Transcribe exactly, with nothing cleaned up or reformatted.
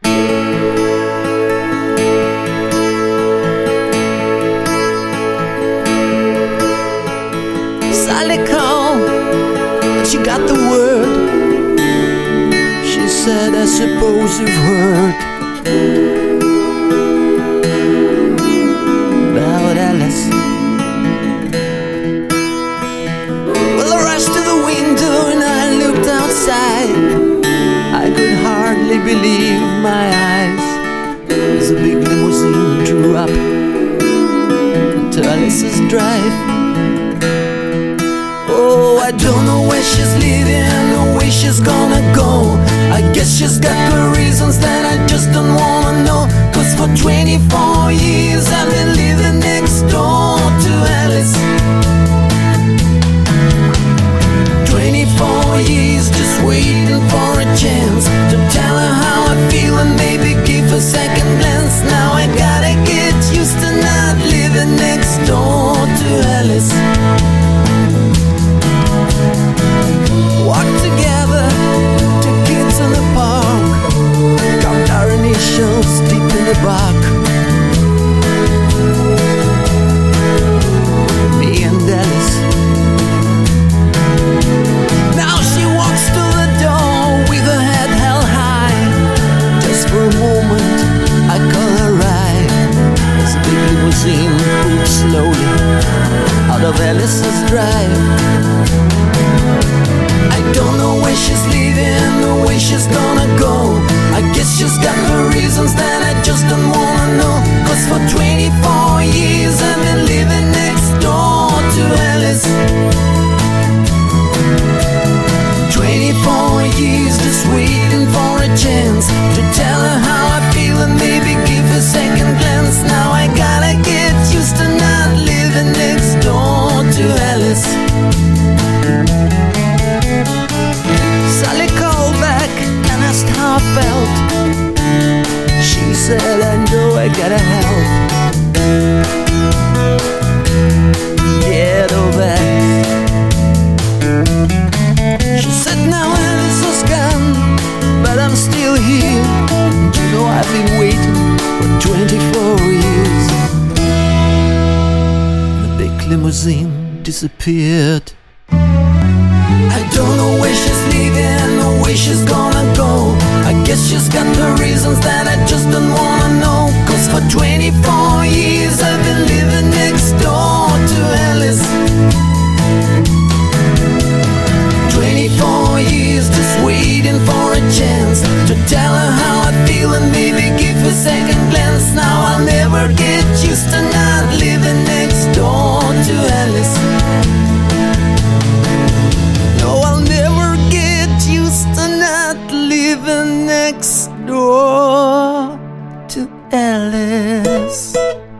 Sally called and she got the word. She said, I suppose you've heard about Alice. Well, I rushed to the window and I looked outside. I could hardly believe my eyes as a big limousine drew up to Alice's drive. Oh, I don't know where she's living or where she's gonna go. I guess she's got the reasons that I just don't wanna know. Cause for twenty-four years I've been living next door to Alice. Twenty-four years just waiting for a chance to tell her how I feel and maybe give a second glance. Now I gotta get used to not living next door to Alice. Walk together, two kids in the park, carved our initials deep in the bark. Me and Alice. Now she walks to the door with her head held high. Just for a moment I call her right as the big limousine moves slowly out of Alice's drive. I don't know where she's leaving or where she's gonna go. I guess she's got the reasons that I just don't wanna know. Cause for twenty-four years I've been living next door to Alice. Twenty-four years just waiting for a chance to tell her how I feel and maybe give a second glance. Now I gotta get used to not living next door to Alice. Sally called back and asked how I felt. She said, I know I gotta help get her back. She said, now Alice is gone, but I'm still here. And you know I've been waiting for twenty-four years. The big limousine disappeared. I don't know where she's leaving or where she's gonna go. I guess she's got the reasons that I just don't wanna know. Cause for twenty-four years I've been living next door to Alice. Twenty-four years just waiting for a chance to tell her how I feel and maybe give a second glance. Now I'll never get used to not living next door to Alice. No, I'll never get used to not living next door to Alice.